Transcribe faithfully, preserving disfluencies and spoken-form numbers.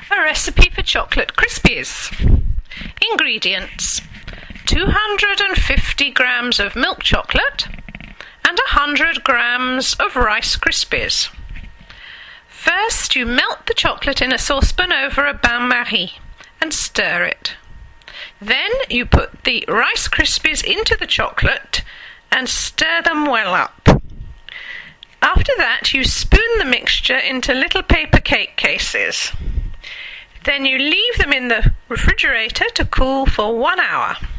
A recipe for chocolate Krispies. Ingredients: two hundred fifty grams of milk chocolate and one hundred grams of Rice Krispies. First, you melt the chocolate in a saucepan over a bain-marie and stir it. Then you put the Rice Krispies into the chocolate and stir them well up. After that, you spoon the mixture into little paper cake cases. Then you leave them in the refrigerator to cool for one hour.